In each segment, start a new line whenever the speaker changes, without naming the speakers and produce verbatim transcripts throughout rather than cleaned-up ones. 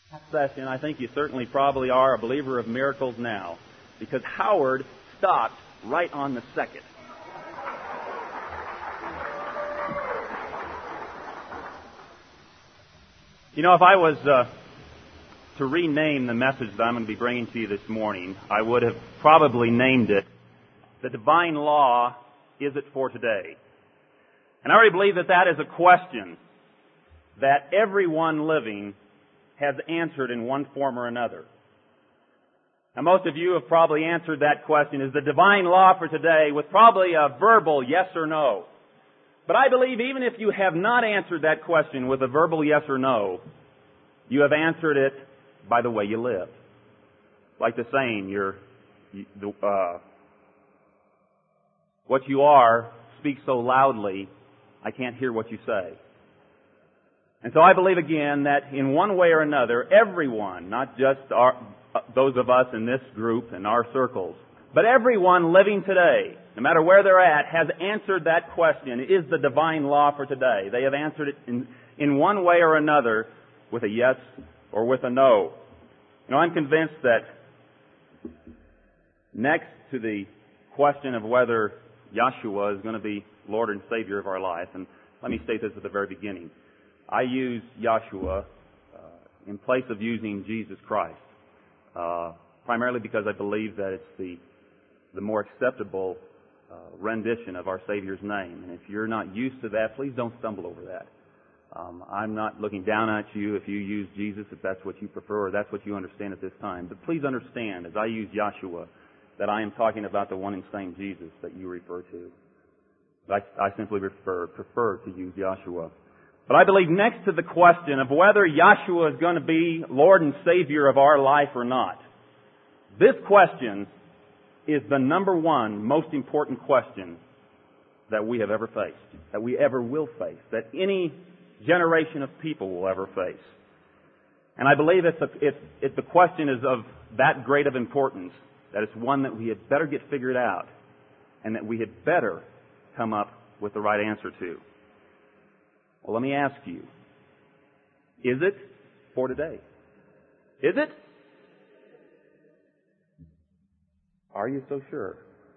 session, I think you certainly probably are a believer of miracles now, because Howard stopped right on the second. You know, if I was uh, to rename the message that I'm going to be bringing to you this morning, I would have probably named it, "The Divine Law, Is It for Today?" And I already believe that that is a question that everyone living has answered in one form or another. Now, most of you have probably answered that question, is the divine law for today, with probably a verbal yes or no. But I believe even if you have not answered that question with a verbal yes or no, you have answered it by the way you live. Like the saying, you're, you, uh, what you are speaks so loudly, I can't hear what you say. And so I believe again that in one way or another, everyone, not just our, uh, those of us in this group and our circles, but everyone living today, no matter where they're at, has answered that question, is the divine law for today? They have answered it in, in one way or another with a yes or with a no. You know, I'm convinced that next to the question of whether Yahshua is going to be Lord and Savior of our life, and let me state this at the very beginning, I use Yahshua uh, in place of using Jesus Christ, uh, primarily because I believe that it's the the more acceptable uh, rendition of our Savior's name. And if you're not used to that, please don't stumble over that. Um, I'm not looking down at you if you use Jesus, if that's what you prefer or that's what you understand at this time. But please understand, as I use Yahshua, that I am talking about the one and same Jesus that you refer to. I, I simply refer, prefer to use Yahshua. But I believe next to the question of whether Yahshua is going to be Lord and Savior of our life or not, this question is the number one most important question that we have ever faced, that we ever will face, that any generation of people will ever face. And I believe it's, a, it's, it's the question is of that great of importance that it's one that we had better get figured out and that we had better come up with the right answer to. Well, let me ask you, is it for today? Is it? Are you so sure?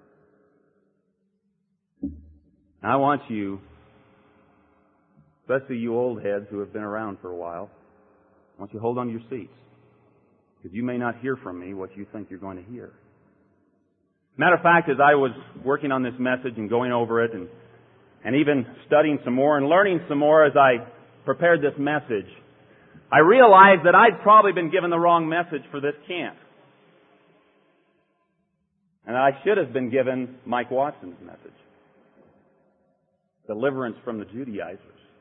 I want you, especially you old heads who have been around for a while, I want you to hold on to your seats, because you may not hear from me what you think you're going to hear. Matter of fact, as I was working on this message and going over it and and even studying some more and learning some more as I prepared this message, I realized that I'd probably been given the wrong message for this camp. And I should have been given Mike Watson's message. Deliverance from the Judaizers.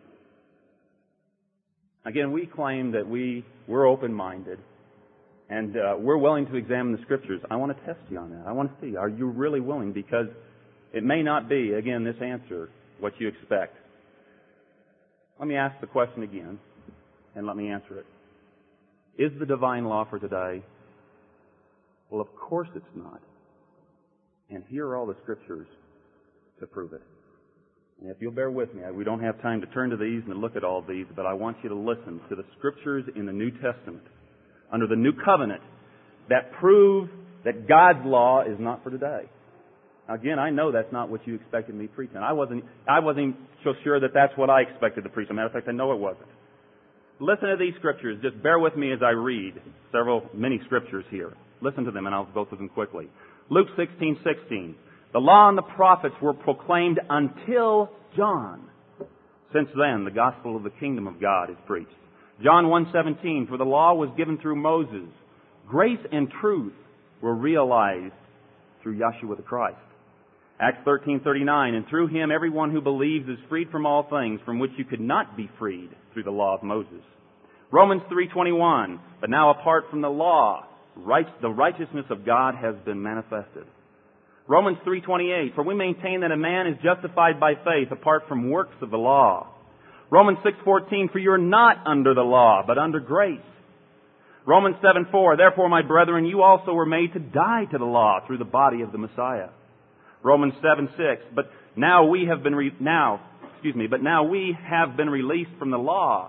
Again, we claim that we, we're open-minded and uh, we're willing to examine the Scriptures. I want to test you on that. I want to see, are you really willing? Because it may not be, again, this answer, what you expect. Let me ask the question again, and let me answer it. Is the divine law for today? Well, of course it's not. And here are all the Scriptures to prove it. And if you'll bear with me, we don't have time to turn to these and to look at all these, but I want you to listen to the Scriptures in the New Testament, under the New Covenant, that prove that God's law is not for today. Now, again, I know that's not what you expected me preaching. I wasn't, I wasn't so sure that that's what I expected to preach. As a matter of fact, I know it wasn't. Listen to these Scriptures. Just bear with me as I read several, many Scriptures here. Listen to them, and I'll go through them quickly. Luke sixteen sixteen. The law and the prophets were proclaimed until John. Since then, the gospel of the kingdom of God is preached. John one seventeen. For the law was given through Moses. Grace and truth were realized through Yahshua the Christ. Acts thirteen thirty-nine. And through him everyone who believes is freed from all things from which you could not be freed through the law of Moses. Romans three twenty-one. But now apart from the law, right, the righteousness of God has been manifested. Romans three twenty-eight. For we maintain that a man is justified by faith apart from works of the law. Romans six fourteen. For you are not under the law, but under grace. Romans seven four. Therefore, my brethren, you also were made to die to the law through the body of the Messiah. Romans seven six. But now we have been re- now, excuse me, but now we have been released from the law,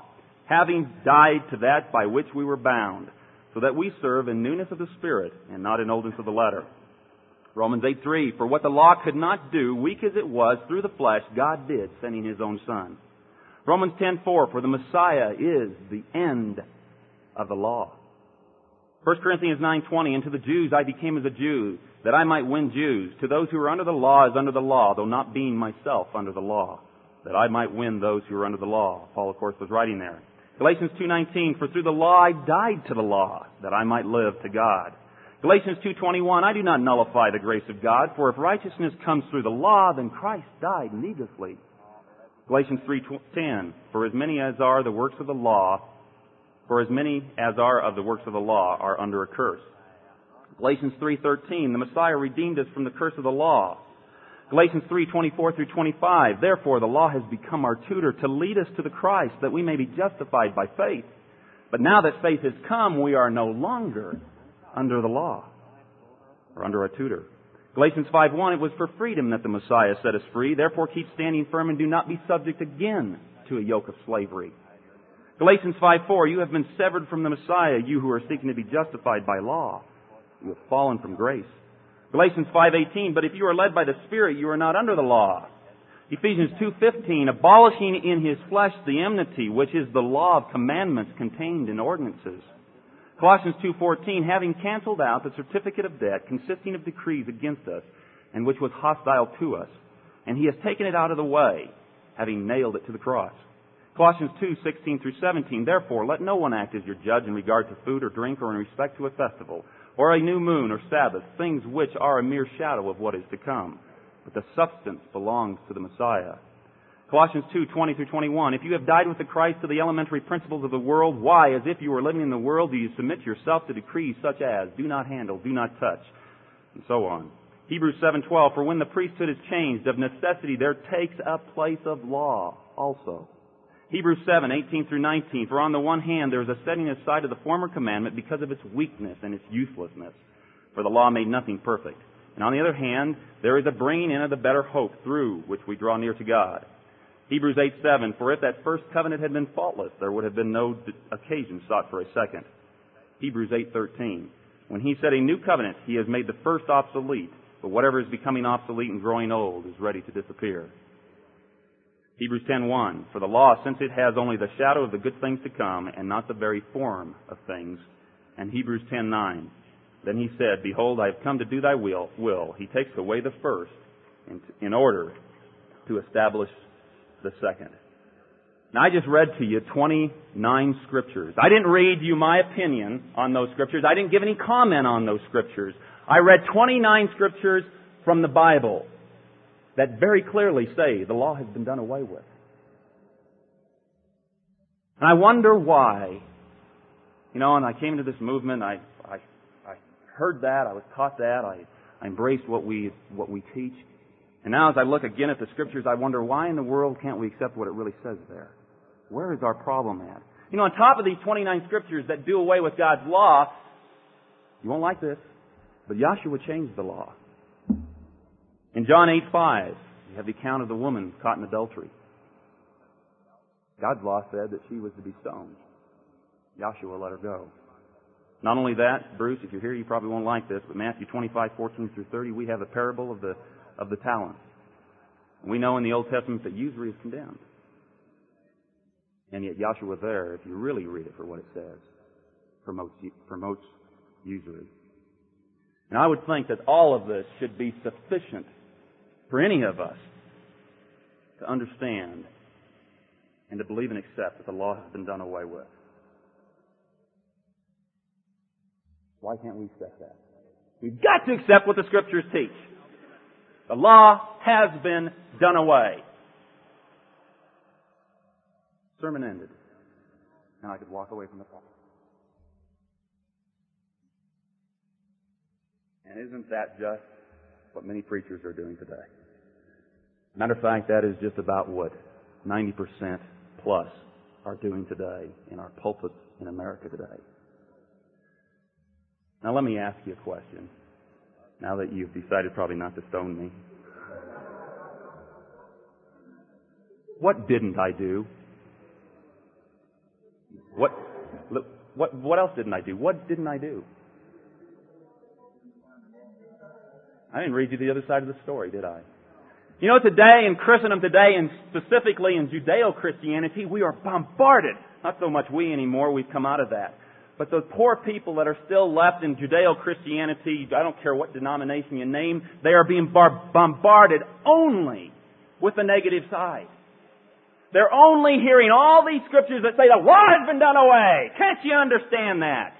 having died to that by which we were bound, so that we serve in newness of the Spirit and not in oldness of the letter. Romans eight three, for what the law could not do, weak as it was, through the flesh, God did, sending His own Son. Romans ten four, for the Messiah is the end of the law. First Corinthians nine twenty, and to the Jews I became as a Jew, that I might win Jews. To those who are under the law as under the law, though not being myself under the law, that I might win those who are under the law. Paul, of course, was writing there. Galatians two nineteen, for through the law I died to the law, that I might live to God. Galatians two twenty-one, I do not nullify the grace of God, for if righteousness comes through the law, then Christ died needlessly. Galatians three ten, for as many as are the works of the law, for as many as are of the works of the law are under a curse. Galatians three thirteen, the Messiah redeemed us from the curse of the law. Galatians three twenty-four through twenty-five, therefore the law has become our tutor to lead us to the Christ, that we may be justified by faith. But now that faith has come, we are no longer under the law, or under a tutor. Galatians five one, it was for freedom that the Messiah set us free. Therefore keep standing firm and do not be subject again to a yoke of slavery. Galatians five four, you have been severed from the Messiah, you who are seeking to be justified by law. You have fallen from grace. Galatians five eighteen, but if you are led by the Spirit, you are not under the law. Ephesians two fifteen, abolishing in His flesh the enmity, which is the law of commandments contained in ordinances. Colossians two fourteen, having canceled out the certificate of debt consisting of decrees against us, and which was hostile to us, and He has taken it out of the way, having nailed it to the cross. Colossians two sixteen through seventeen, therefore let no one act as your judge in regard to food or drink or in respect to a festival, or a new moon or Sabbath, things which are a mere shadow of what is to come. But the substance belongs to the Messiah. Colossians two twenty through twenty-one, if you have died with the Christ to the elementary principles of the world, why, as if you were living in the world, do you submit yourself to decrees such as, do not handle, do not touch, and so on. Hebrews seven twelve, for when the priesthood is changed, of necessity there takes a place of law also. Hebrews seven eighteen through nineteen, for on the one hand there is a setting aside of the former commandment because of its weakness and its uselessness, for the law made nothing perfect. And on the other hand, there is a bringing in of the better hope through which we draw near to God. Hebrews eight seven, for if that first covenant had been faultless, there would have been no occasion sought for a second. Hebrews eight thirteen, when He said a new covenant, He has made the first obsolete, but whatever is becoming obsolete and growing old is ready to disappear. Hebrews ten one, for the law, since it has only the shadow of the good things to come and not the very form of things. And Hebrews ten nine, then He said, behold, I have come to do thy will. will. He takes away the first in, in order to establish the second. Now, I just read to you twenty-nine scriptures. I didn't read you my opinion on those scriptures. I didn't give any comment on those scriptures. I read twenty-nine scriptures from the Bible that very clearly say the law has been done away with. And I wonder why. You know, and I came to this movement, I, I, I heard that, I was taught that, I, I embraced what we, what we teach. And now as I look again at the Scriptures, I wonder why in the world can't we accept what it really says there? Where is our problem at? You know, on top of these twenty-nine Scriptures that do away with God's law, you won't like this, but Yahshua changed the law. In John eight five, you have the account of the woman caught in adultery. God's law said that she was to be stoned. Yahshua let her go. Not only that, Bruce, if you're here, you probably won't like this, but Matthew twenty-five fourteen through thirty, we have a parable of the of the talents. We know in the Old Testament that usury is condemned. And yet Yahshua there, if you really read it for what it says, promotes, promotes usury. And I would think that all of this should be sufficient for any of us to understand and to believe and accept that the law has been done away with. Why can't we accept that? We've got to accept what the Scriptures teach. The law has been done away. Sermon ended. And I could walk away from the pulpit. And isn't that just what many preachers are doing today? Matter of fact, that is just about what ninety percent plus are doing today in our pulpits in America today. Now let me ask you a question, now that you've decided probably not to stone me. What didn't I do? What, what, what else didn't I do? What didn't I do? I didn't read you the other side of the story, did I? You know, today in Christendom today, and specifically in Judeo-Christianity, we are bombarded. Not so much we anymore, we've come out of that. But the poor people that are still left in Judeo-Christianity, I don't care what denomination you name, they are being bar- bombarded only with the negative side. They're only hearing all these scriptures that say the law has been done away. Can't you understand that?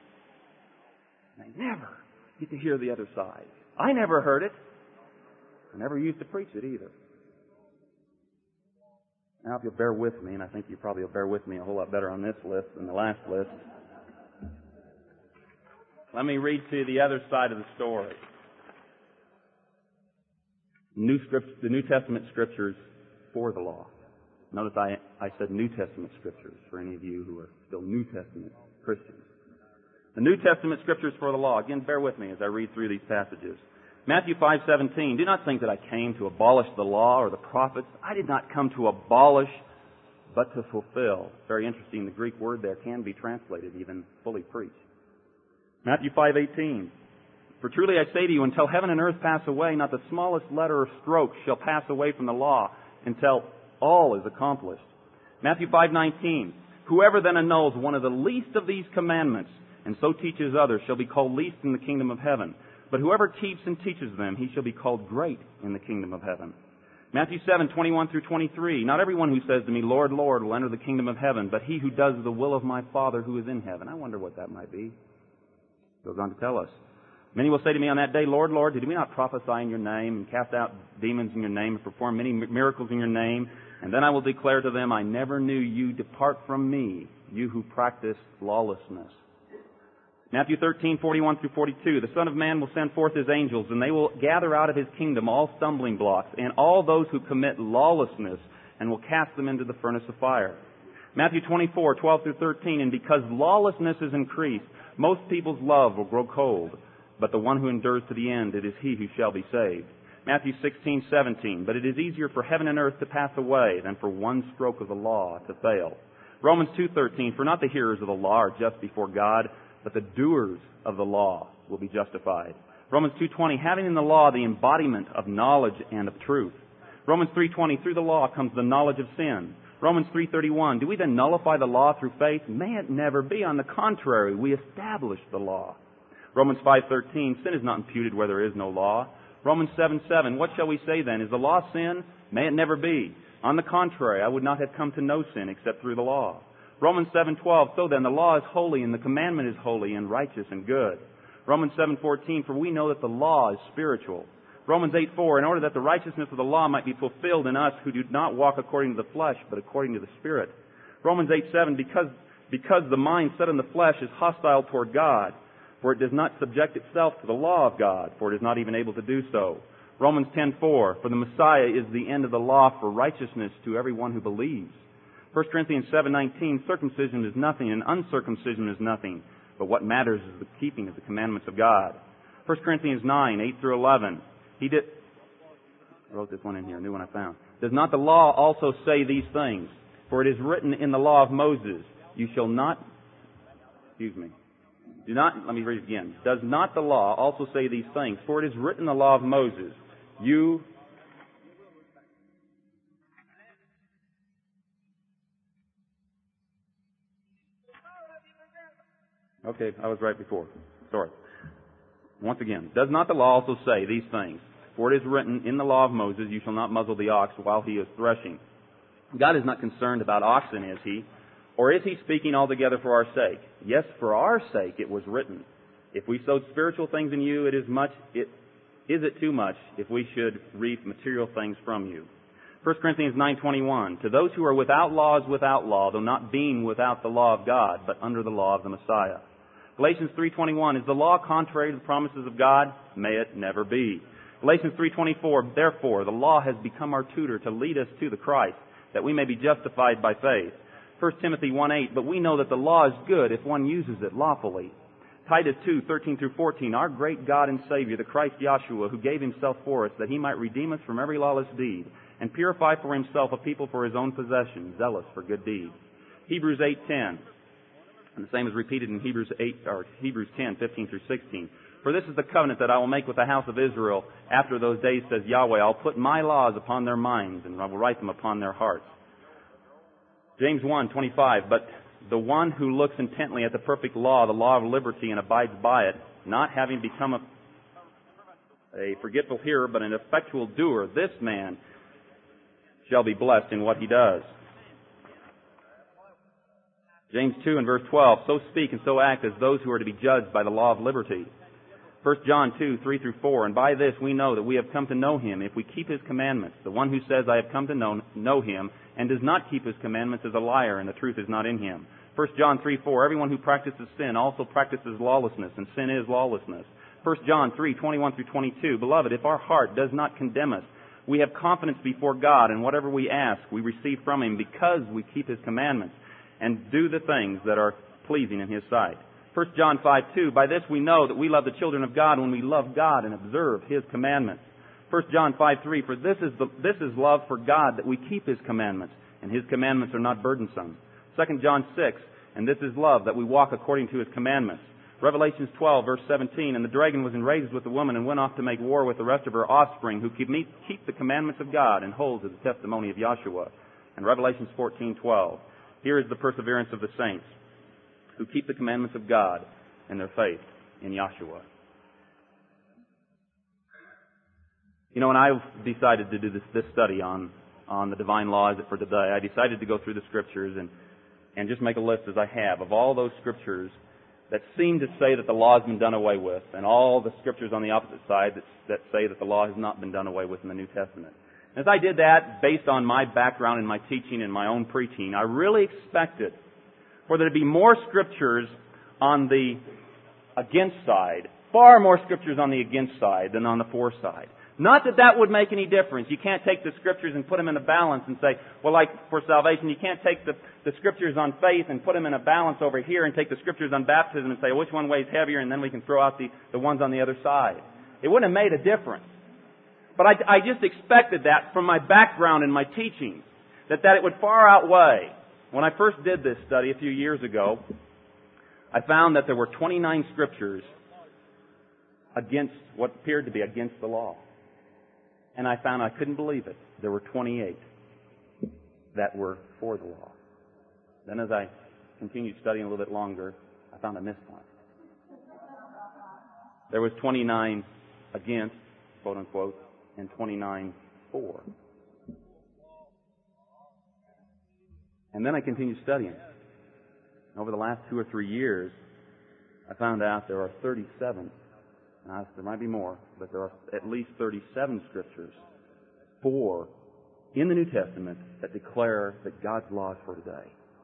They never get to hear the other side. I never heard it. I never used to preach it either. Now, if you'll bear with me, and I think you probably will bear with me a whole lot better on this list than the last list, let me read to you the other side of the story. New script, the New Testament Scriptures for the law. Notice I, I said New Testament Scriptures for any of you who are still New Testament Christians. The New Testament Scriptures for the law. Again, bear with me as I read through these passages. Matthew five seventeen, do not think that I came to abolish the law or the prophets. I did not come to abolish, but to fulfill. Very interesting, the Greek word there can be translated even fully preached. Matthew five eighteen, for truly I say to you, until heaven and earth pass away, not the smallest letter or stroke shall pass away from the law until all is accomplished. Matthew five nineteen, whoever then annuls one of the least of these commandments and so teaches others shall be called least in the kingdom of heaven. But whoever keeps and teaches them, he shall be called great in the kingdom of heaven. Matthew seven twenty-one through twenty-three, not everyone who says to me, Lord, Lord, will enter the kingdom of heaven, but he who does the will of my Father who is in heaven. I wonder what that might be. Goes on to tell us. Many will say to me on that day, Lord, Lord, did we not prophesy in your name and cast out demons in your name and perform many miracles in your name? And then I will declare to them, I never knew you. Depart from me, you who practice lawlessness. Matthew thirteen forty-one through forty-two, the Son of Man will send forth His angels, and they will gather out of His kingdom all stumbling blocks and all those who commit lawlessness, and will cast them into the furnace of fire. Matthew twenty-four twelve through thirteen, and because lawlessness is increased, most people's love will grow cold, but the one who endures to the end, it is he who shall be saved. Matthew sixteen seventeen, but it is easier for heaven and earth to pass away than for one stroke of the law to fail. Romans two thirteen, for not the hearers of the law are just before God, but the doers of the law will be justified. Romans two twenty, having in the law the embodiment of knowledge and of truth. Romans three twenty, through the law comes the knowledge of sin. Romans three thirty-one, do we then nullify the law through faith? May it never be. On the contrary, we establish the law. Romans five thirteen, sin is not imputed where there is no law. Romans seven seven, what shall we say then? Is the law sin? May it never be. On the contrary, I would not have come to know sin except through the law. Romans seven twelve, so then the law is holy and the commandment is holy and righteous and good. Romans seven fourteen, for we know that the law is spiritual. Romans eight four, in order that the righteousness of the law might be fulfilled in us who do not walk according to the flesh, but according to the Spirit. Romans eight seven, because, because the mind set on the flesh is hostile toward God, for it does not subject itself to the law of God, for it is not even able to do so. Romans ten four, for the Messiah is the end of the law for righteousness to everyone who believes. First Corinthians seven nineteen, circumcision is nothing and uncircumcision is nothing, but what matters is the keeping of the commandments of God. First Corinthians nine eight through eleven, he did, I wrote this one in here, a new one I found. Does not the law also say these things? For it is written in the law of Moses, you shall not, excuse me, do not, let me read it again. Does not the law also say these things? For it is written in the law of Moses, you Okay, I was right before. Sorry. Once again, does not the law also say these things? For it is written in the law of Moses, you shall not muzzle the ox while he is threshing. God is not concerned about oxen, is He? Or is He speaking altogether for our sake? Yes, for our sake it was written. If we sowed spiritual things in you, it is much, it, is it too much if we should reap material things from you? First Corinthians nine twenty-one, to those who are without law is without law, though not being without the law of God, but under the law of the Messiah. Galatians three twenty-one, is the law contrary to the promises of God? May it never be. Galatians three twenty-four, therefore the law has become our tutor to lead us to the Christ, that we may be justified by faith. First Timothy one eight, but we know that the law is good if one uses it lawfully. Titus two thirteen through fourteen, our great God and Savior, the Christ Yahshua, who gave Himself for us, that He might redeem us from every lawless deed, and purify for Himself a people for His own possession, zealous for good deeds. Hebrews eight ten, And the same is repeated in Hebrews eight or Hebrews ten, fifteen through sixteen. For this is the covenant that I will make with the house of Israel after those days, says Yahweh. I'll put my laws upon their minds, and I will write them upon their hearts. James one, twenty-five. But the one who looks intently at the perfect law, the law of liberty, and abides by it, not having become a, a forgetful hearer, but an effectual doer, this man shall be blessed in what he does. James two and verse twelve. So speak and so act as those who are to be judged by the law of liberty. First John two, three through four. And by this we know that we have come to know Him if we keep His commandments. The one who says, I have come to know, know Him, and does not keep His commandments is a liar, and the truth is not in him. First John three, four. Everyone who practices sin also practices lawlessness, and sin is lawlessness. First John three, twenty-one through twenty-two. Beloved, if our heart does not condemn us, we have confidence before God, and whatever we ask, we receive from Him, because we keep His commandments and do the things that are pleasing in His sight. First John five, two. By this we know that we love the children of God when we love God and observe His commandments. First John five, three. For this is the, this is love for God, that we keep His commandments, and His commandments are not burdensome. Second John six. And this is love, that we walk according to His commandments. Revelations twelve, verse seventeen. And the dragon was enraged with the woman and went off to make war with the rest of her offspring, who keep, keep the commandments of God and hold to the testimony of Yahshua. And Revelations fourteen, twelve. Here is the perseverance of the saints, who keep the commandments of God and their faith in Yahshua. You know, when I decided to do this, this study on, on the divine laws for today, I decided to go through the Scriptures and, and just make a list, as I have, of all those Scriptures that seem to say that the law has been done away with, and all the Scriptures on the opposite side that, that say that the law has not been done away with in the New Testament. As I did that, based on my background in my teaching and my own preaching, I really expected for there to be more Scriptures on the against side, far more Scriptures on the against side than on the for side. Not that that would make any difference. You can't take the Scriptures and put them in a balance and say, well, like for salvation, you can't take the, the Scriptures on faith and put them in a balance over here and take the Scriptures on baptism and say, which one weighs heavier, and then we can throw out the, the ones on the other side. It wouldn't have made a difference. But I, I just expected that from my background and my teaching, that, that it would far outweigh. When I first did this study a few years ago, I found that there were twenty-nine Scriptures against what appeared to be against the law. And I found I couldn't believe it. There were twenty-eight that were for the law. Then as I continued studying a little bit longer, I found I missed one. There was twenty-nine against, quote unquote, and twenty-nine for. And then I continued studying. Over the last two or three years, I found out there are thirty-seven. Now, there might be more, but there are at least thirty-seven Scriptures for in the New Testament that declare that God's law is for today.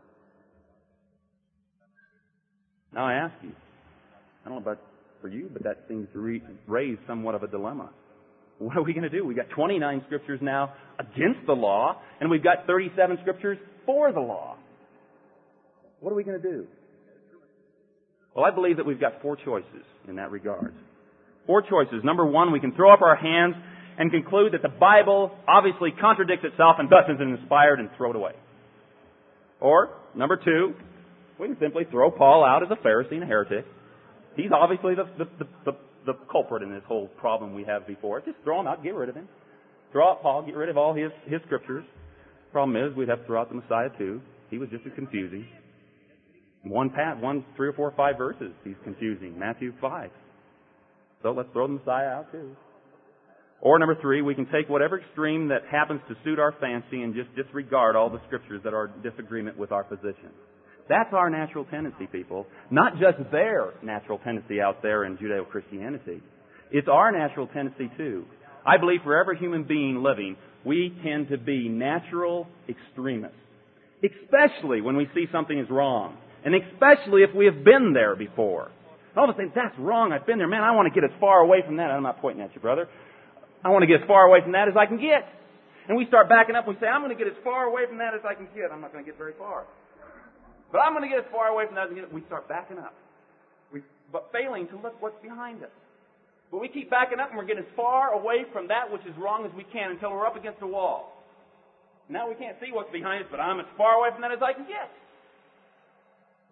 Now I ask you, I don't know about for you, but that seems to re- raise somewhat of a dilemma. What are we going to do? We've got twenty-nine Scriptures now against the law, and we've got thirty-seven Scriptures for the law. What are we going to do? Well, I believe that we've got four choices in that regard. Four choices. Number one, we can throw up our hands and conclude that the Bible obviously contradicts itself and thus isn't inspired and throw it away. Or, number two, we can simply throw Paul out as a Pharisee and a heretic. He's obviously the, the, the, the, the culprit in this whole problem we have before us. Just throw him out, get rid of him. Throw out Paul, get rid of all his, his Scriptures. Problem is, we'd have to throw out the Messiah too. He was just as confusing. One, pat, one, three or four or five verses, he's confusing. Matthew five. So let's throw the Messiah out too. Or number three, we can take whatever extreme that happens to suit our fancy and just disregard all the Scriptures that are in disagreement with our position. That's our natural tendency, people. Not just their natural tendency out there in Judeo-Christianity. It's our natural tendency too. I believe for every human being living, we tend to be natural extremists. Especially when we see something is wrong. And especially if we have been there before. All of us think, that's wrong, I've been there. Man, I want to get as far away from that. I'm not pointing at you, brother. I want to get as far away from that as I can get. And we start backing up and we say, I'm going to get as far away from that as I can get. I'm not going to get very far. But I'm going to get as far away from that as I can get. We start backing up. We, but failing to look what's behind us. But we keep backing up and we're getting as far away from that which is wrong as we can until we're up against the wall. Now we can't see what's behind us, but I'm as far away from that as I can get.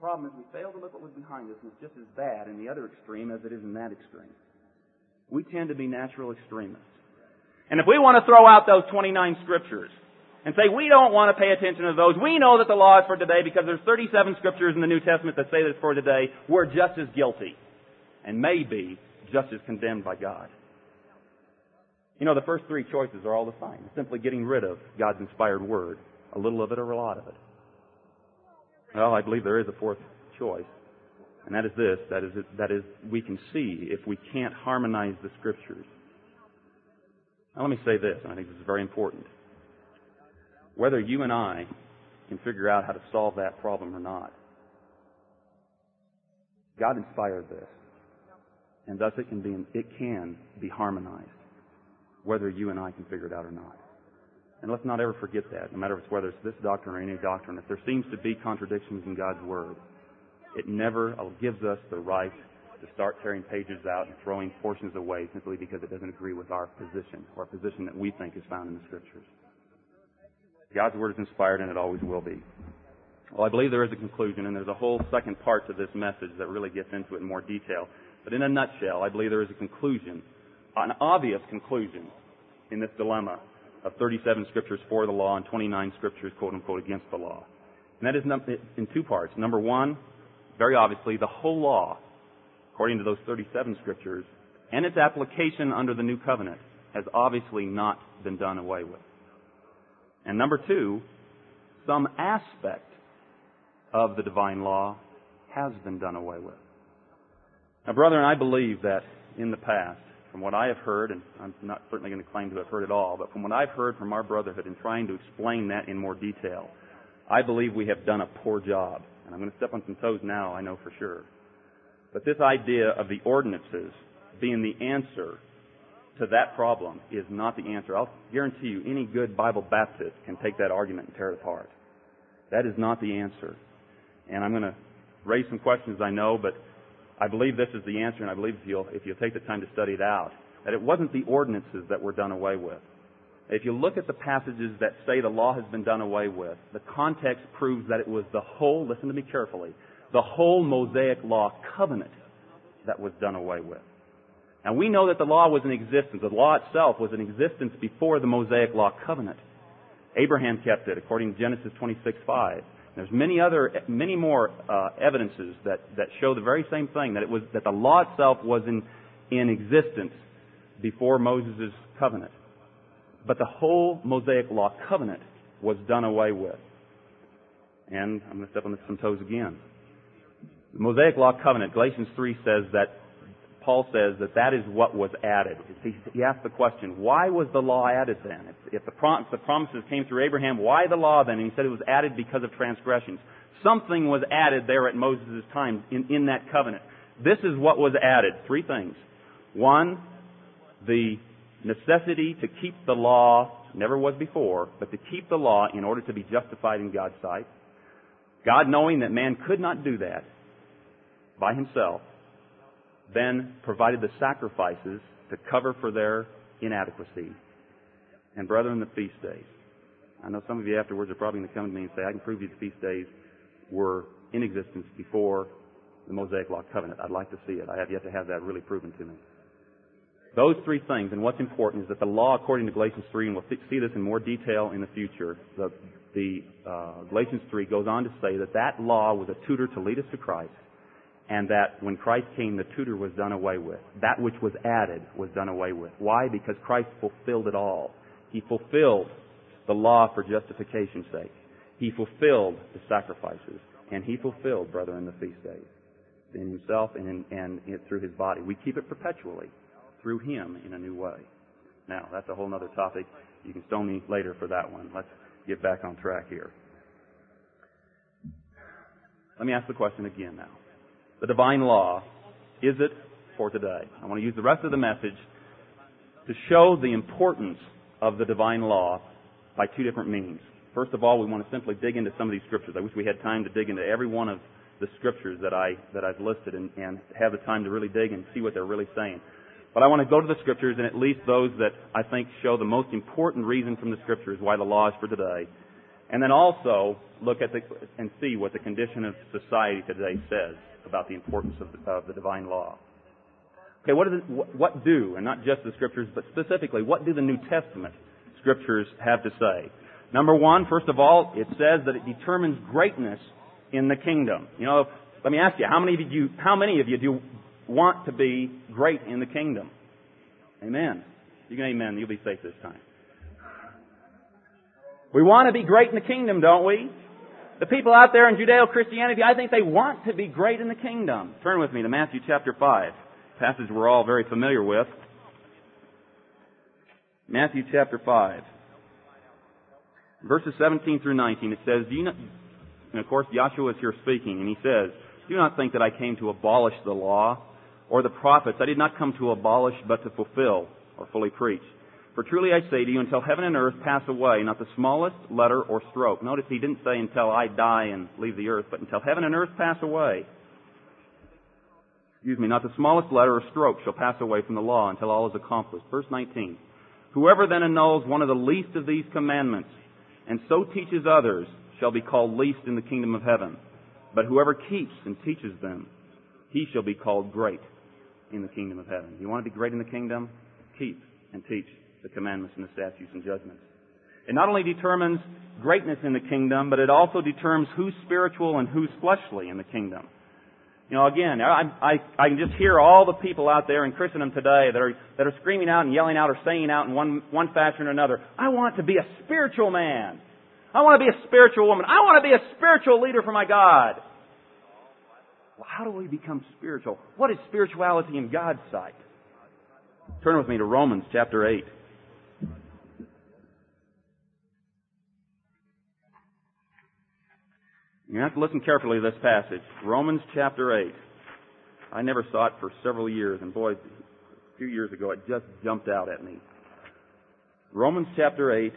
problem is we fail to look what was behind us, and it's just as bad in the other extreme as it is in that extreme. We tend to be natural extremists. And if we want to throw out those twenty-nine scriptures and say we don't want to pay attention to those, we know that the law is for today because there's thirty-seven scriptures in the New Testament that say that it's for today, we're just as guilty and maybe just as condemned by God. You know, the first three choices are all the same. It's simply getting rid of God's inspired word, a little of it or a lot of it. Well, I believe there is a fourth choice, and that is this, that is, that is we can see if we can't harmonize the scriptures. Now let me say this, and I think this is very important. Whether you and I can figure out how to solve that problem or not, God inspired this, and thus it can be, it can be harmonized, whether you and I can figure it out or not. And let's not ever forget that, no matter whether it's this doctrine or any doctrine. If there seems to be contradictions in God's Word, it never gives us the right to start tearing pages out and throwing portions away simply because it doesn't agree with our position, or a position that we think is found in the Scriptures. God's Word is inspired, and it always will be. Well, I believe there is a conclusion, and there's a whole second part to this message that really gets into it in more detail. But in a nutshell, I believe there is a conclusion, an obvious conclusion in this dilemma of thirty-seven scriptures for the law and twenty-nine scriptures, quote-unquote, against the law. And that is in two parts. Number one, very obviously, the whole law, according to those thirty-seven scriptures, and its application under the new covenant, has obviously not been done away with. And number two, some aspect of the divine law has been done away with. Now, brethren, I believe that in the past, from what I have heard, and I'm not certainly going to claim to have heard it all, but from what I've heard from our brotherhood in trying to explain that in more detail, I believe we have done a poor job. And I'm going to step on some toes now, I know for sure. But this idea of the ordinances being the answer to that problem is not the answer. I'll guarantee you any good Bible Baptist can take that argument and tear it apart. That is not the answer. And I'm going to raise some questions, I know, but I believe this is the answer, and I believe if you'll, if you'll take the time to study it out, that it wasn't the ordinances that were done away with. If you look at the passages that say the law has been done away with, the context proves that it was the whole, listen to me carefully, the whole Mosaic law covenant that was done away with. Now we know that the law was in existence. The law itself was in existence before the Mosaic law covenant. Abraham kept it, according to Genesis twenty-six five. There's many other, many more uh, evidences that, that show the very same thing, that it was that the law itself was in, in existence before Moses' covenant. But the whole Mosaic law covenant was done away with. And I'm going to step on some toes again. The Mosaic law covenant, Galatians three says that, Paul says that that is what was added. He, he asked the question, why was the law added then? If, if, the prom, if the promises came through Abraham, why the law then? And he said it was added because of transgressions. Something was added there at Moses' time in, in that covenant. This is what was added. Three things. One, the necessity to keep the law, never was before, but to keep the law in order to be justified in God's sight. God, knowing that man could not do that by himself, then provided the sacrifices to cover for their inadequacy. And brethren, the feast days. I know some of you afterwards are probably going to come to me and say, I can prove these feast days were in existence before the Mosaic Law covenant. I'd like to see it. I have yet to have that really proven to me. Those three things, and what's important is that the law, according to Galatians three, and we'll see this in more detail in the future, the, the uh, Galatians three goes on to say that that law was a tutor to lead us to Christ, and that when Christ came, the tutor was done away with. That which was added was done away with. Why? Because Christ fulfilled it all. He fulfilled the law for justification's sake. He fulfilled the sacrifices. And He fulfilled, brethren, the feast days in Himself and, in, and in, through His body. We keep it perpetually through Him in a new way. Now, that's a whole other topic. You can stone me later for that one. Let's get back on track here. Let me ask the question again now. The divine law, is it for today? I want to use the rest of the message to show the importance of the divine law by two different means. First of all, we want to simply dig into some of these scriptures. I wish we had time to dig into every one of the scriptures that, I, that I've listed and, and have the time to really dig and see what they're really saying. But I want to go to the scriptures, and at least those that I think show the most important reason from the scriptures why the law is for today. And then also look at the and see what the condition of society today says about the importance of the, of the divine law. Okay, what, is it, what do, and not just the Scriptures, but specifically, what do the New Testament Scriptures have to say? Number one, first of all, it says that it determines greatness in the kingdom. You know, let me ask you, how many of you, how many of you do want to be great in the kingdom? Amen. You can amen. You'll be safe this time. We want to be great in the kingdom, don't we? The people out there in Judeo-Christianity, I think they want to be great in the kingdom. Turn with me to Matthew chapter five, a passage we're all very familiar with. Matthew chapter five, verses seventeen through nineteen. It says, "Do you not?" And of course, Yahshua is here speaking, and he says, "Do not think that I came to abolish the law or the prophets. I did not come to abolish, but to fulfill," or fully preach. "For truly I say to you, until heaven and earth pass away, not the smallest letter or stroke." Notice he didn't say until I die and leave the earth, but until heaven and earth pass away. Excuse me, "not the smallest letter or stroke shall pass away from the law until all is accomplished." Verse nineteen. "Whoever then annuls one of the least of these commandments and so teaches others shall be called least in the kingdom of heaven. But whoever keeps and teaches them, he shall be called great in the kingdom of heaven." You want to be great in the kingdom? Keep and teach the commandments and the statutes and judgments. It not only determines greatness in the kingdom, but it also determines who's spiritual and who's fleshly in the kingdom. You know, again, I, I, I can just hear all the people out there in Christendom today that are that are screaming out and yelling out or saying out in one, one fashion or another, "I want to be a spiritual man. I want to be a spiritual woman. I want to be a spiritual leader for my God." Well, how do we become spiritual? What is spirituality in God's sight? Turn with me to Romans chapter eight. You have to listen carefully to this passage. Romans chapter eight. I never saw it for several years, and boy, a few years ago it just jumped out at me. Romans chapter eight.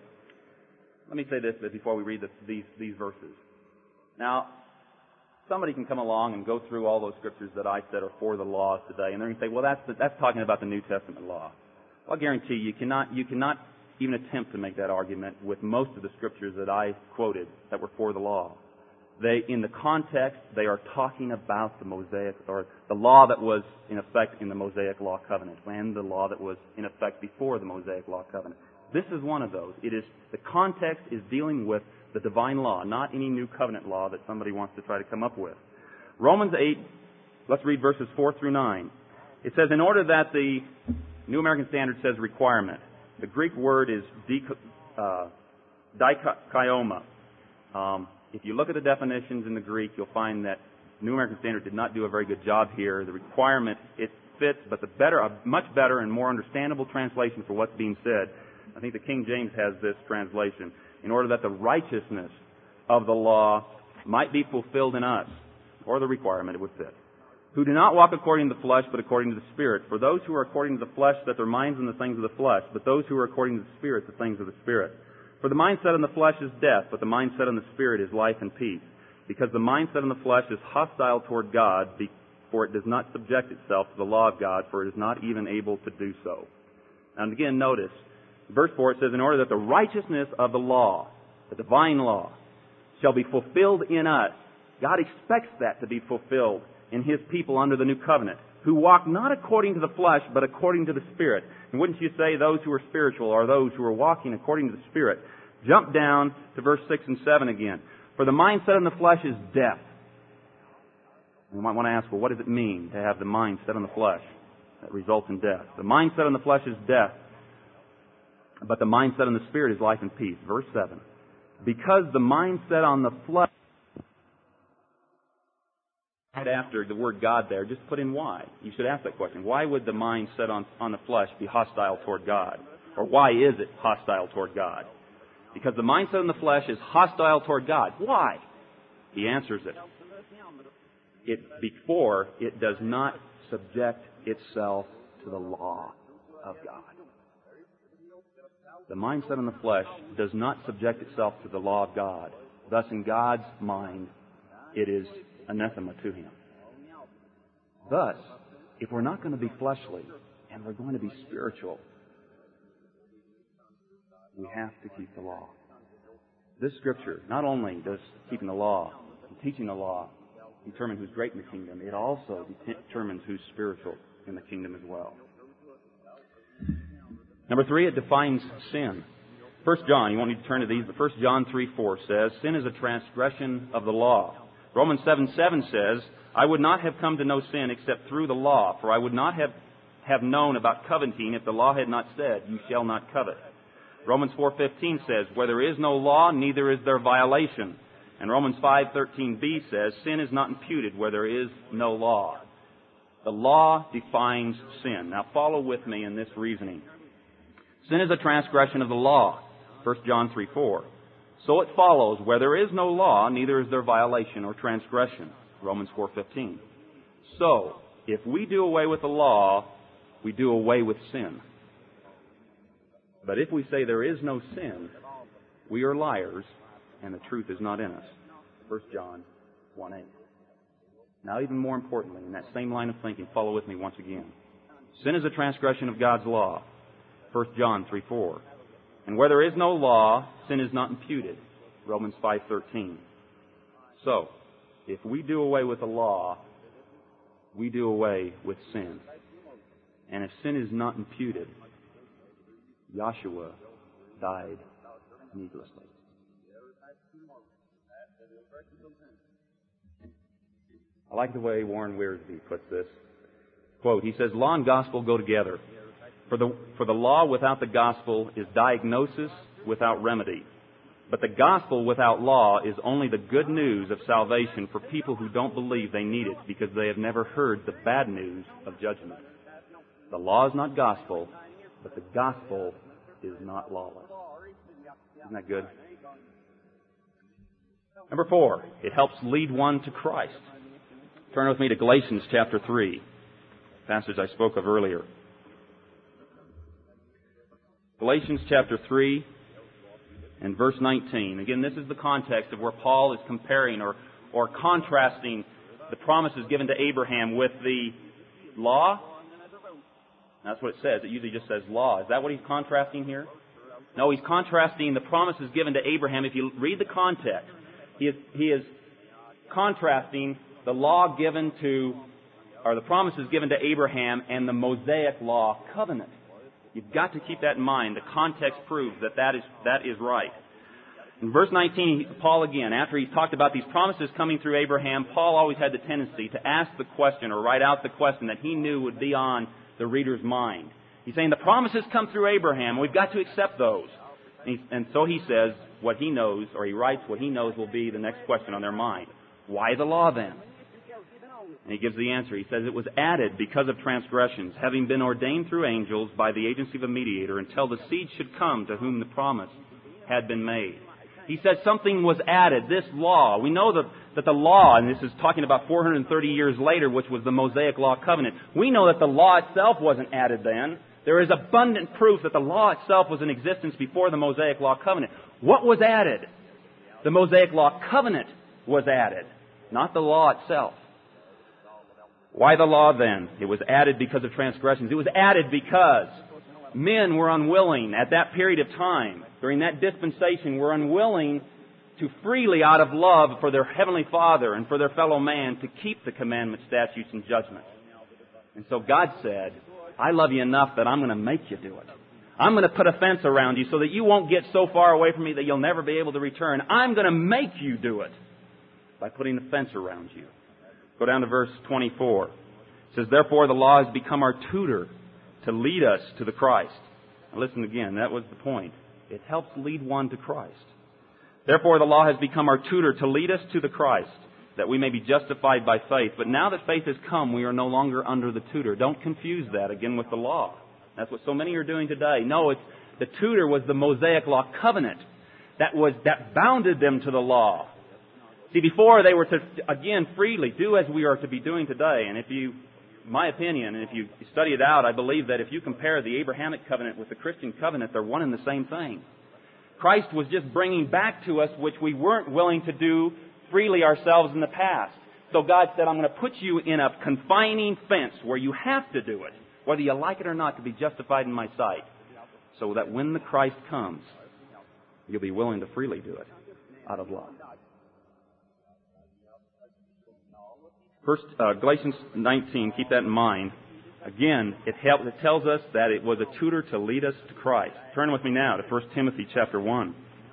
Let me say this before we read the, these, these verses. Now, somebody can come along and go through all those scriptures that I said are for the laws today, and they're going to say, "Well, that's the, that's talking about the New Testament law." Well, I guarantee you, you cannot you cannot even attempt to make that argument with most of the scriptures that I quoted that were for the law. They, in the context, they are talking about the Mosaic, or the law that was in effect in the Mosaic Law Covenant, and the law that was in effect before the Mosaic Law Covenant. This is one of those. It is, the context is dealing with the divine law, not any new covenant law that somebody wants to try to come up with. Romans eight, let's read verses four through nine. It says, in order that the New American Standard says requirement. The Greek word is uh, dikaioma. Um, if you look at the definitions in the Greek, you'll find that New American Standard did not do a very good job here. The requirement, it fits, but the better, a much better and more understandable translation for what's being said, I think the King James has this translation, in order that the righteousness of the law might be fulfilled in us, or the requirement, it would fit, who do not walk according to the flesh, but according to the Spirit. For those who are according to the flesh set their minds on the things of the flesh, but those who are according to the Spirit, the things of the Spirit. For the mind set on the flesh is death, but the mind set on the Spirit is life and peace. Because the mind set on the flesh is hostile toward God, for it does not subject itself to the law of God, for it is not even able to do so. And again, notice, verse four, it says, in order that the righteousness of the law, the divine law, shall be fulfilled in us. God expects that to be fulfilled in His people under the new covenant, who walk not according to the flesh, but according to the Spirit. And wouldn't you say those who are spiritual are those who are walking according to the Spirit? Jump down to verse six and seven again. For the mind set on the flesh is death. You might want to ask, well, what does it mean to have the mind set on the flesh? That results in death. The mind set on the flesh is death, but the mind set on the Spirit is life and peace. Verse seven. Because the mind set on the flesh, right after the word God there, just put in why. You should ask that question. Why would the mind set on, on the flesh be hostile toward God? Or why is it hostile toward God? Because the mind set on the flesh is hostile toward God. Why? He answers it. It before it does not subject itself to the law of God. The mind set on the flesh does not subject itself to the law of God. Thus, in God's mind, it is anathema to Him. Thus, if we're not going to be fleshly and we're going to be spiritual, we have to keep the law. This Scripture not only does keeping the law and teaching the law determine who's great in the kingdom, it also determines who's spiritual in the kingdom as well. Number three, it defines sin. First John, you won't need to turn to these, but First John three four says, sin is a transgression of the law. Romans seven seven says, I would not have come to know sin except through the law, for I would not have, have known about coveting if the law had not said, you shall not covet. Romans four fifteen says, where there is no law, neither is there violation. And Romans five thirteen b says, sin is not imputed where there is no law. The law defines sin. Now follow with me in this reasoning. Sin is a transgression of the law. First John three four. So it follows, where there is no law, neither is there violation or transgression. Romans four fifteen. So, if we do away with the law, we do away with sin. But if we say there is no sin, we are liars, and the truth is not in us. First John one eight. Now, even more importantly, in that same line of thinking, follow with me once again. Sin is a transgression of God's law. First John three four. And where there is no law, sin is not imputed. Romans five thirteen. So, if we do away with the law, we do away with sin. And if sin is not imputed, Joshua died needlessly. I like the way Warren Wiersbe puts this. Quote, he says, law and gospel go together. For the, for the law without the gospel is diagnosis without remedy. But the gospel without law is only the good news of salvation for people who don't believe they need it because they have never heard the bad news of judgment. The law is not gospel, but the gospel is not lawless. Isn't that good? Number four, it helps lead one to Christ. Turn with me to Galatians chapter three, passage I spoke of earlier. Galatians chapter three and verse nineteen. Again, this is the context of where Paul is comparing or, or contrasting the promises given to Abraham with the law. That's what it says. It usually just says law. Is that what he's contrasting here? No, he's contrasting the promises given to Abraham. If you read the context, he is, he is contrasting the law given to, or the promises given to Abraham and the Mosaic law covenant. You've got to keep that in mind. The context proves that that is, that is right. In verse nineteen, Paul again, after he's talked about these promises coming through Abraham, Paul always had the tendency to ask the question or write out the question that he knew would be on the reader's mind. He's saying the promises come through Abraham. We've got to accept those. And, he, and so he says what he knows, or he writes what he knows will be the next question on their mind. Why the law then? And he gives the answer. He says it was added because of transgressions, having been ordained through angels by the agency of a mediator until the seed should come to whom the promise had been made. He says something was added, this law. We know that, that the law, and this is talking about four hundred thirty years later, which was the Mosaic Law covenant. We know that the law itself wasn't added then. There is abundant proof that the law itself was in existence before the Mosaic Law covenant. What was added? The Mosaic Law covenant was added, not the law itself. Why the law then? It was added because of transgressions. It was added because men were unwilling at that period of time, during that dispensation, were unwilling to freely, out of love for their Heavenly Father and for their fellow man, to keep the commandments, statutes, and judgments. And so God said, I love you enough that I'm going to make you do it. I'm going to put a fence around you so that you won't get so far away from me that you'll never be able to return. I'm going to make you do it by putting a fence around you. Go down to verse twenty-four. It says, therefore the law has become our tutor to lead us to the Christ. Now listen again, that was the point. It helps lead one to Christ. Therefore the law has become our tutor to lead us to the Christ, that we may be justified by faith. But now that faith has come, we are no longer under the tutor. Don't confuse that again with the law. That's what so many are doing today. No, it's the tutor was the Mosaic Law covenant that was that bounded them to the law. See, before they were to, again, freely do as we are to be doing today. And if you, my opinion, and if you study it out, I believe that if you compare the Abrahamic covenant with the Christian covenant, they're one and the same thing. Christ was just bringing back to us which we weren't willing to do freely ourselves in the past. So God said, I'm going to put you in a confining fence where you have to do it, whether you like it or not, to be justified in my sight, so that when the Christ comes, you'll be willing to freely do it. out of love. First, uh, Galatians nineteen, keep that in mind. Again, it, help, it tells us that it was a tutor to lead us to Christ. Turn with me now to First Timothy chapter one.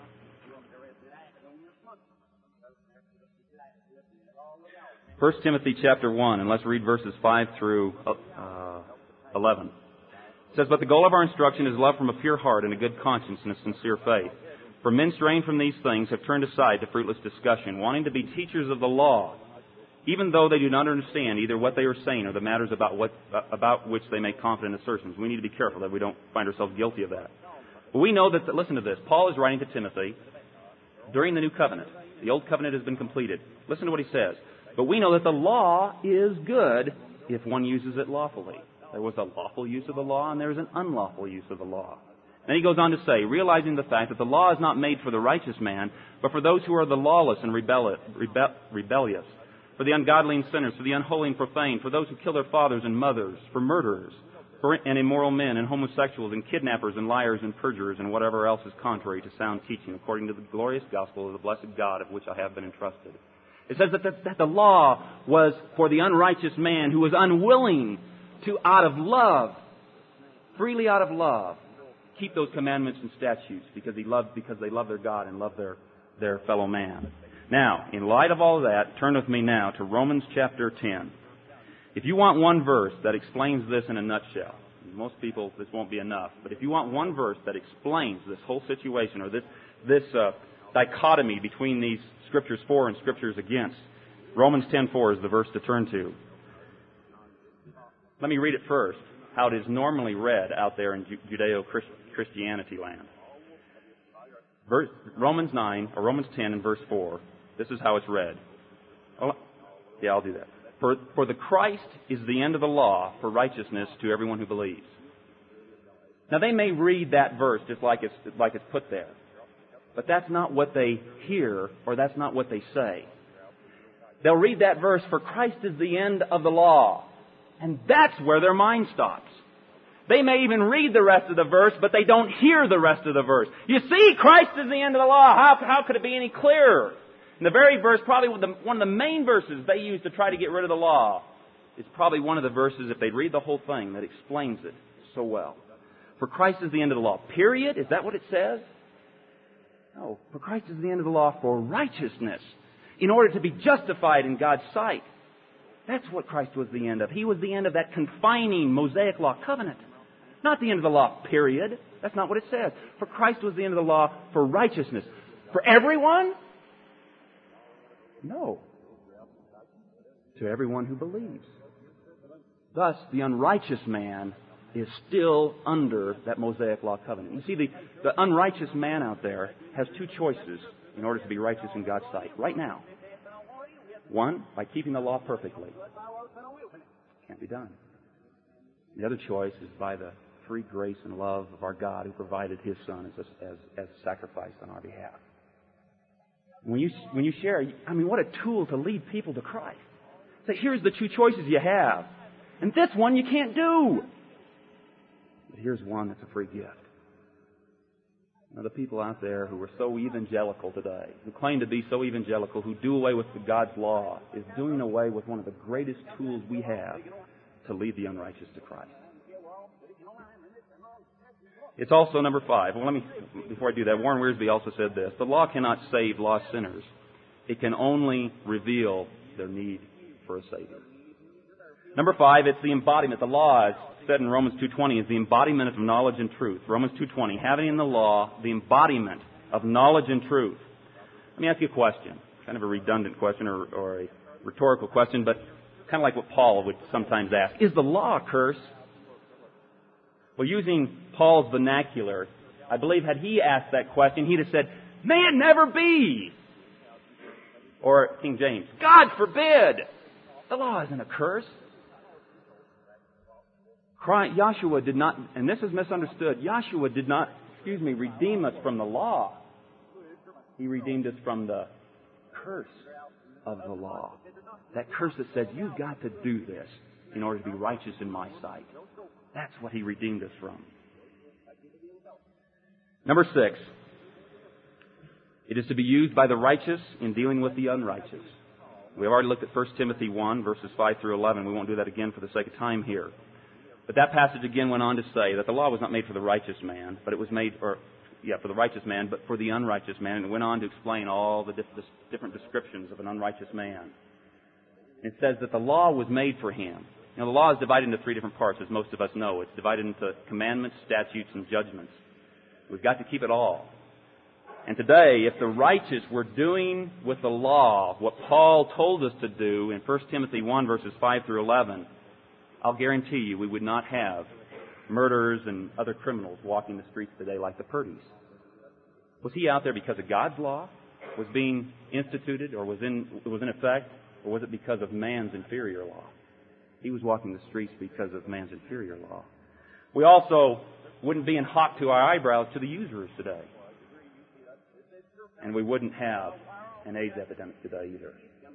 First Timothy chapter one, and let's read verses five through uh, eleven. It says, "But the goal of our instruction is love from a pure heart and a good conscience and a sincere faith. For men straying from these things have turned aside to fruitless discussion, wanting to be teachers of the law, even though they do not understand either what they are saying or the matters about what about which they make confident assertions." We need to be careful that we don't find ourselves guilty of that. But we know that, listen to this, Paul is writing to Timothy during the New Covenant. The Old Covenant has been completed. Listen to what he says. "But we know that the law is good if one uses it lawfully." There was a lawful use of the law and there is an unlawful use of the law. Then he goes on to say, "Realizing the fact that the law is not made for the righteous man, but for those who are the lawless and rebel- rebel- rebellious, for the ungodly and sinners, for the unholy and profane, for those who kill their fathers and mothers, for murderers, for and immoral men, and homosexuals, and kidnappers, and liars, and perjurers, and whatever else is contrary to sound teaching, according to the glorious gospel of the blessed God of which I have been entrusted." It says that the, that the law was for the unrighteous man who was unwilling to, out of love, freely out of love, keep those commandments and statutes because he loved, because they love their God and love their, their fellow man. Now, in light of all of that, turn with me now to Romans chapter ten. If you want one verse that explains this in a nutshell, most people, this won't be enough, but if you want one verse that explains this whole situation or this, this uh, dichotomy between these Scriptures for and Scriptures against, Romans ten four is the verse to turn to. Let me read it first, how it is normally read out there in Judeo-Christianity land. Verse, Romans nine, or Romans ten and verse four, this is how it's read. Oh, yeah, I'll do that. For, for the Christ is the end of the law for righteousness to everyone who believes. Now they may read that verse just like it's, like it's put there. But that's not what they hear, or that's not what they say. They'll read that verse, for Christ is the end of the law. And that's where their mind stops. They may even read the rest of the verse, but they don't hear the rest of the verse. You see, Christ is the end of the law. How, how could it be any clearer? And the very verse, probably one of, the, one of the main verses they use to try to get rid of the law, is probably one of the verses, if they'd read the whole thing, that explains it so well. For Christ is the end of the law. Period? Is that what it says? No. For Christ is the end of the law for righteousness, in order to be justified in God's sight. That's what Christ was the end of. He was the end of that confining Mosaic law covenant. Not the end of the law, period. That's not what it says. For Christ was the end of the law for righteousness. For everyone? No. To everyone who believes. Thus, the unrighteous man is still under that Mosaic law covenant. You see, the, the unrighteous man out there has two choices in order to be righteous in God's sight right now. One, by keeping the law perfectly. Can't be done. The other choice is by the free grace and love of our God who provided His Son as a, as, as sacrifice on our behalf. When you, when you share, I mean, what a tool to lead people to Christ. Say, here's the two choices you have. And this one you can't do. But here's one that's a free gift. Now, the people out there who are so evangelical today, who claim to be so evangelical, who do away with God's law, is doing away with one of the greatest tools we have to lead the unrighteous to Christ. It's also number five. Well, let me, before I do that, Warren Wiersbe also said this. The law cannot save lost sinners. It can only reveal their need for a Savior. Number five, it's the embodiment. The law, as said in Romans two twenty, is the embodiment of knowledge and truth. Romans two twenty, having in the law the embodiment of knowledge and truth. Let me ask you a question. Kind of a redundant question or, or a rhetorical question, but kind of like what Paul would sometimes ask. Is the law a curse? Well, using Paul's vernacular, I believe had he asked that question, he'd have said, may it never be! Or King James, God forbid! The law isn't a curse. Christ, Yahshua did not, and this is misunderstood, Yahshua did not, excuse me, redeem us from the law. He redeemed us from the curse of the law. That curse that said, you've got to do this in order to be righteous in my sight. That's what He redeemed us from. Number six. It is to be used by the righteous in dealing with the unrighteous. We've already looked at First Timothy one, verses five through eleven. We won't do that again for the sake of time here. But that passage again went on to say that the law was not made for the righteous man, but it was made, or yeah, for the righteous man, but for the unrighteous man. And it went on to explain all the diff- different descriptions of an unrighteous man. It says that the law was made for him. Now, the law is divided into three different parts, as most of us know. It's divided into commandments, statutes, and judgments. We've got to keep it all. And today, if the righteous were doing with the law what Paul told us to do in First Timothy one, verses five through eleven, I'll guarantee you we would not have murderers and other criminals walking the streets today like the Purdy's. Was he out there because of God's law was being instituted or was in was in effect, or was it because of man's inferior law? He was walking the streets because of man's inferior law. We also wouldn't be in hawk to our eyebrows to the usurers today. And we wouldn't have an AIDS epidemic today either.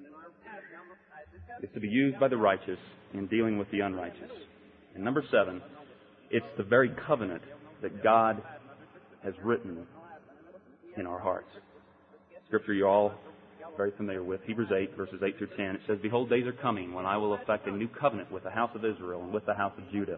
It's to be used by the righteous in dealing with the unrighteous. And number seven, it's the very covenant that God has written in our hearts. Scripture you're all very familiar with, Hebrews eight, verses eight through ten. It says, "Behold, days are coming when I will effect a new covenant with the house of Israel and with the house of Judah.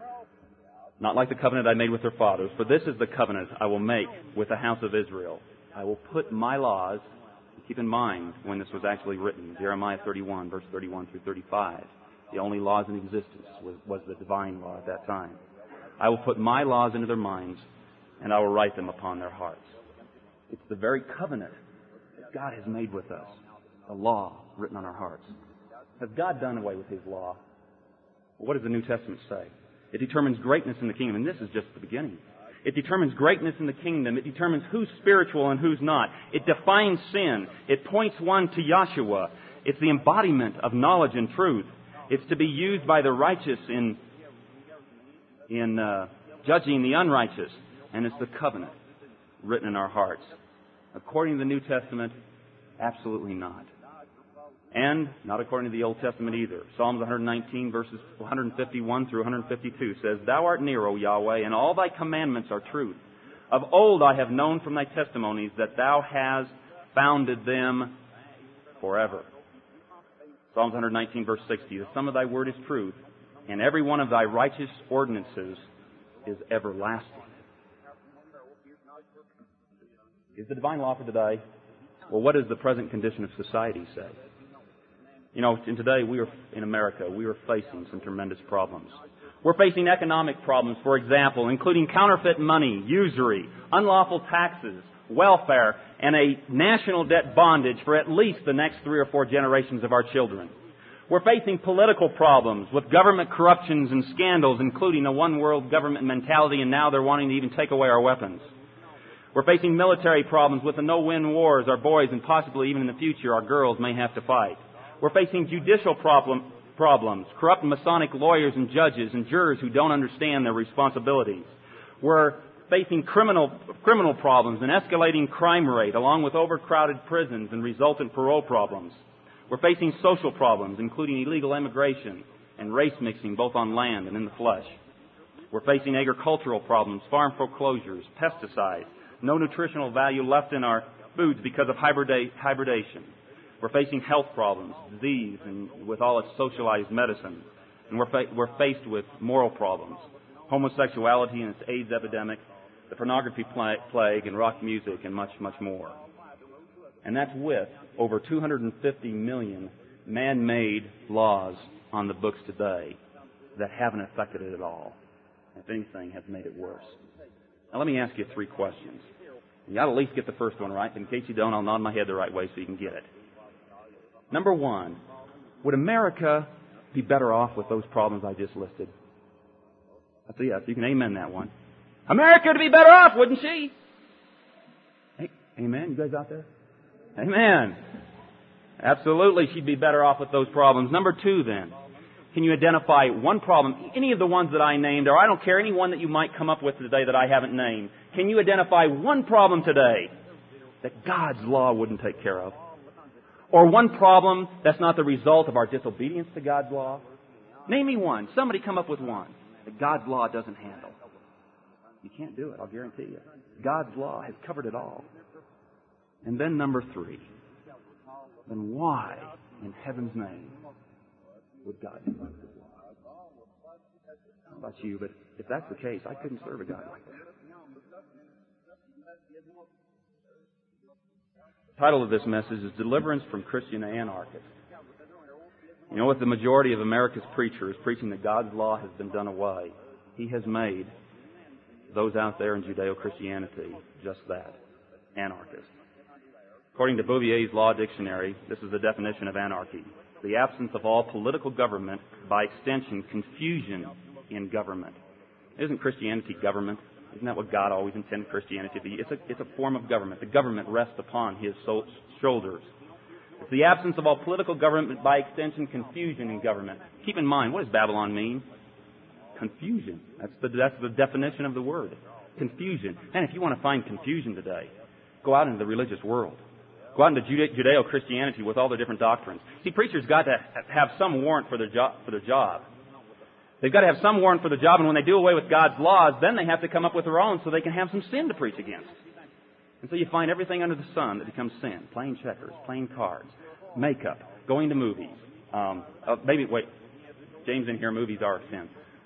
Not like the covenant I made with their fathers, for this is the covenant I will make with the house of Israel. I will put my laws," keep in mind when this was actually written, Jeremiah thirty-one, verse thirty-one through thirty-five. The only laws in existence was, was the divine law at that time. "I will put my laws into their minds, and I will write them upon their hearts." It's the very covenant that God has made with us, a law written on our hearts. Has God done away with His law? Well, what does the New Testament say? It determines greatness in the kingdom, and this is just the beginning. It determines greatness in the kingdom. It determines who's spiritual and who's not. It defines sin. It points one to Yahshua. It's the embodiment of knowledge and truth. It's to be used by the righteous in, in uh, judging the unrighteous. And it's the covenant written in our hearts. According to the New Testament, absolutely not. And not according to the Old Testament either. Psalms one nineteen, verses one fifty-one through one fifty-two says, "Thou art near, O Yahweh, and all thy commandments are truth. Of old I have known from thy testimonies that thou hast founded them forever." Psalms one nineteen, verse sixty, "The sum of thy word is truth, and every one of thy righteous ordinances is everlasting." Is the divine law for today? Well, what does the present condition of society say? You know, in today, we are, in America, we are facing some tremendous problems. We're facing economic problems, for example, including counterfeit money, usury, unlawful taxes, welfare, and a national debt bondage for at least the next three or four generations of our children. We're facing political problems with government corruptions and scandals, including a one-world government mentality, and now they're wanting to even take away our weapons. We're facing military problems with the no-win wars our boys and possibly even in the future our girls may have to fight. We're facing judicial problem, problems, corrupt Masonic lawyers and judges and jurors who don't understand their responsibilities. We're facing criminal criminal problems, an escalating crime rate, along with overcrowded prisons and resultant parole problems. We're facing social problems, including illegal immigration and race mixing, both on land and in the flesh. We're facing agricultural problems, farm foreclosures, pesticides, no nutritional value left in our foods because of hybrida- hybridation. We're facing health problems, disease, and with all its socialized medicine. And we're, fa- we're faced with moral problems, homosexuality and its AIDS epidemic, the pornography pla- plague, and rock music, and much, much more. And that's with over two hundred fifty million man-made laws on the books today that haven't affected it at all. If anything, have made it worse. Now let me ask you three questions. You ought to at least get the first one right. In case you don't, I'll nod my head the right way so you can get it. Number one, would America be better off with those problems I just listed? That's a yes. You can amen that one. America would be better off, wouldn't she? Hey, amen. You guys out there? Amen. Absolutely, she'd be better off with those problems. Number two, then, can you identify one problem, any of the ones that I named, or I don't care, any one that you might come up with today that I haven't named? Can you identify one problem today that God's law wouldn't take care of? Or one problem that's not the result of our disobedience to God's law? Name me one. Somebody come up with one that God's law doesn't handle. You can't do it, I'll guarantee you. God's law has covered it all. And then number three, then why in heaven's name would God do this? I don't know about you, but if that's the case, I couldn't serve a God like that. The title of this message is Deliverance from Christian Anarchists. You know what? The majority of America's preachers preaching that God's law has been done away. He has made those out there in Judeo-Christianity just that, anarchists. According to Bouvier's Law Dictionary, this is the definition of anarchy: the absence of all political government, by extension, confusion in government. Isn't Christianity government? Isn't that what God always intended Christianity to be? It's a, it's a form of government. The government rests upon His so- shoulders. It's the absence of all political government, by extension, confusion in government. Keep in mind, what does Babylon mean? Confusion. That's the, that's the definition of the word. Confusion. And if you want to find confusion today, go out into the religious world. Go out into Judeo-Christianity with all the different doctrines. See, preachers got to have some warrant for their job. For their job. They've got to have some warrant for the job, and when they do away with God's laws, then they have to come up with their own so they can have some sin to preach against. And so you find everything under the sun that becomes sin. Playing checkers, playing cards, makeup, going to movies. Um, uh, maybe, wait, James in here, movies are a sin.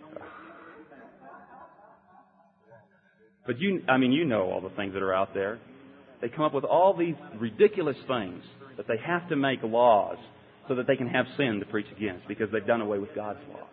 But you, I mean, you know all the things that are out there. They come up with all these ridiculous things that they have to make laws so that they can have sin to preach against because they've done away with God's laws.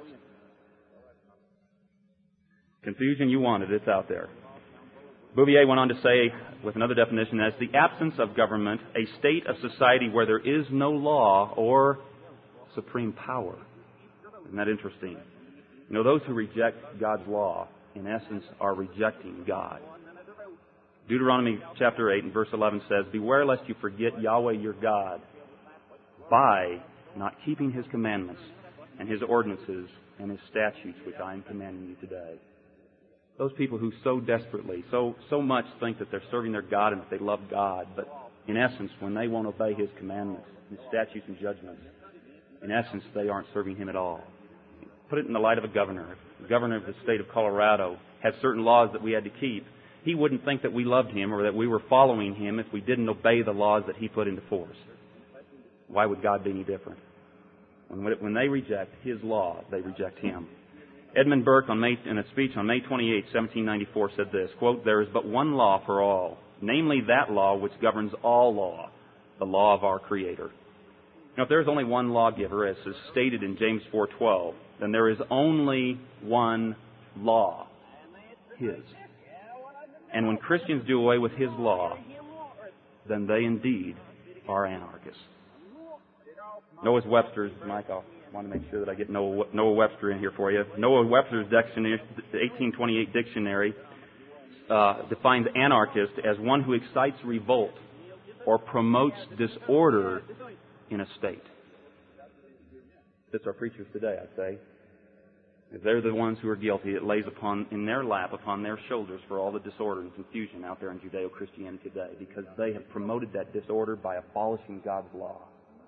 Confusion, you want it, it's out there. Bouvier went on to say, with another definition, as the absence of government, a state of society where there is no law or supreme power. Isn't that interesting? You know, those who reject God's law, in essence, are rejecting God. Deuteronomy chapter eight and verse eleven says, beware lest you forget Yahweh your God by not keeping His commandments and His ordinances and His statutes, which I am commanding you today. Those people who so desperately, so so much think that they're serving their God and that they love God, but in essence, when they won't obey His commandments, His statutes and judgments, in essence, they aren't serving Him at all. Put it in the light of a governor. The governor of the state of Colorado had certain laws that we had to keep. He wouldn't think that we loved him or that we were following him if we didn't obey the laws that he put into force. Why would God be any different? When, when they reject His law, they reject Him. Edmund Burke, on May, in a speech on May twenty-eighth, seventeen ninety-four, said this, quote, there is but one law for all, namely that law which governs all law, the law of our Creator. Now, if there is only one lawgiver, as is stated in James four twelve, then there is only one law, His. And when Christians do away with His law, then they indeed are anarchists. Noah Webster's, Mike, I want to make sure that I get Noah, Noah Webster in here for you. Noah Webster's dictionary, the eighteen twenty-eight dictionary uh, defines anarchist as one who excites revolt or promotes disorder in a state. That's our preachers today, I'd say. If they're the ones who are guilty, it lays upon in their lap, upon their shoulders, for all the disorder and confusion out there in Judeo-Christianity today, because they have promoted that disorder by abolishing God's law.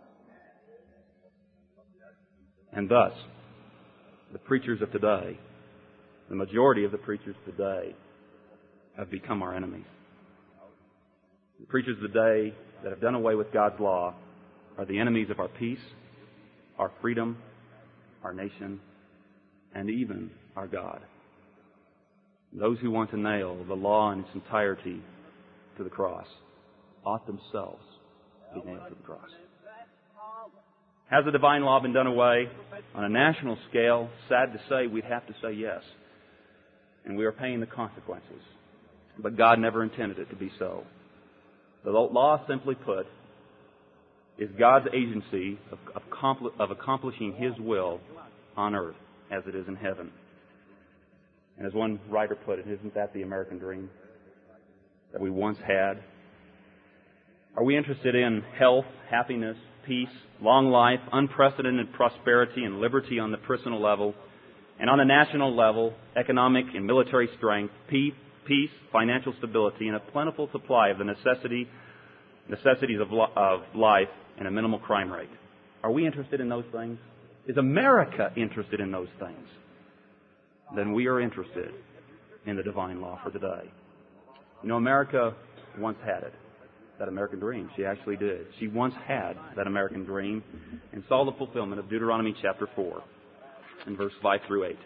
And thus, the preachers of today, the majority of the preachers today, have become our enemies. The preachers of today that have done away with God's law are the enemies of our peace, our freedom, our nation, and even our God. Those who want to nail the law in its entirety to the cross ought themselves be nailed to the cross. Has the divine law been done away? On a national scale, sad to say, we'd have to say yes. And we are paying the consequences. But God never intended it to be so. The law, simply put, is God's agency of, of, compl- of accomplishing His will on earth as it is in heaven. And as one writer put it, isn't that the American dream that we once had? Are we interested in health, happiness, peace, long life, unprecedented prosperity and liberty on the personal level, and on a national level, economic and military strength, peace, peace, financial stability, and a plentiful supply of the necessity, necessities of, of life and a minimal crime rate? Are we interested in those things? Is America interested in those things? Then we are interested in the divine law for today. You know, America once had it. that American dream. She actually did. She once had that American dream and saw the fulfillment of Deuteronomy chapter four in verse five through eight.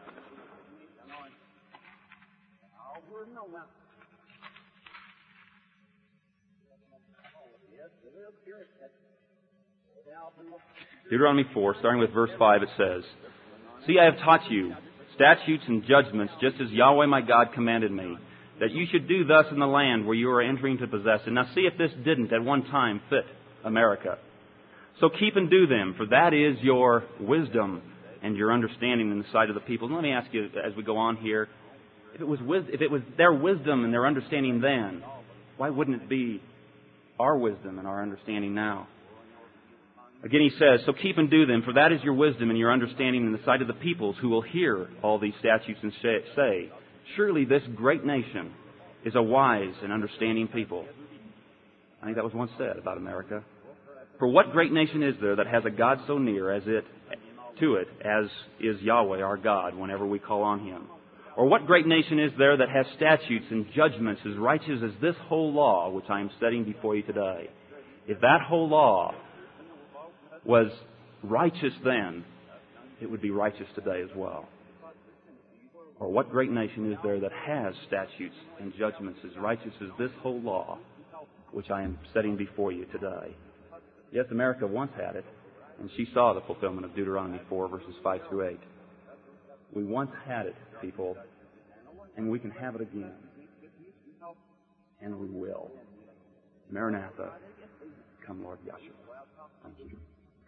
Deuteronomy four, starting with verse five, it says, "See, I have taught you statutes and judgments, just as Yahweh my God commanded me, that you should do thus in the land where you are entering to possess it." Now see if this didn't at one time fit America. "So keep and do them, for that is your wisdom and your understanding in the sight of the people." And let me ask you as we go on here, if it was wis- if it was their wisdom and their understanding then, why wouldn't it be our wisdom and our understanding now? Again, he says, "So keep and do them, for that is your wisdom and your understanding in the sight of the peoples who will hear all these statutes and say, surely this great nation is a wise and understanding people." I think that was once said about America. "For what great nation is there that has a God so near as it to it as is Yahweh our God whenever we call on Him? Or what great nation is there that has statutes and judgments as righteous as this whole law which I am setting before you today?" If that whole law was righteous then, it would be righteous today as well. Or what great nation is there that has statutes and judgments as righteous as this whole law, which I am setting before you today? Yes, America once had it, and she saw the fulfillment of Deuteronomy four, verses five through eight. We once had it, people, and we can have it again. And we will. Maranatha, come Lord Yahshua. Thank you.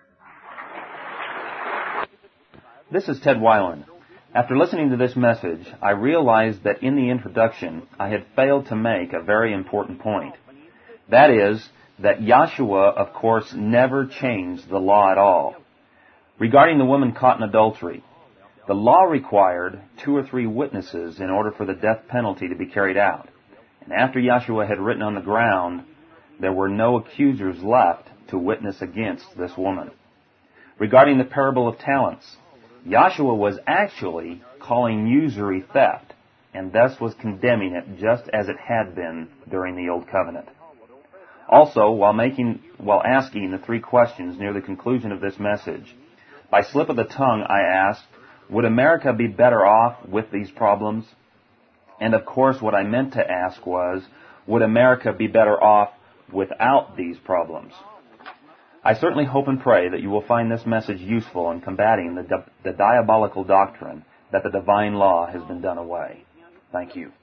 This is Ted Weiland. After listening to this message, I realized that in the introduction, I had failed to make a very important point. That is, that Yahshua, of course, never changed the law at all. Regarding the woman caught in adultery, the law required two or three witnesses in order for the death penalty to be carried out. And after Yahshua had written on the ground, there were no accusers left to witness against this woman. Regarding the parable of talents, Yahshua was actually calling usury theft, and thus was condemning it just as it had been during the Old Covenant. Also, while making, while asking the three questions near the conclusion of this message, by slip of the tongue I asked, would America be better off with these problems? And of course what I meant to ask was, would America be better off without these problems? I certainly hope and pray that you will find this message useful in combating the, di- the diabolical doctrine that the divine law has been done away. Thank you.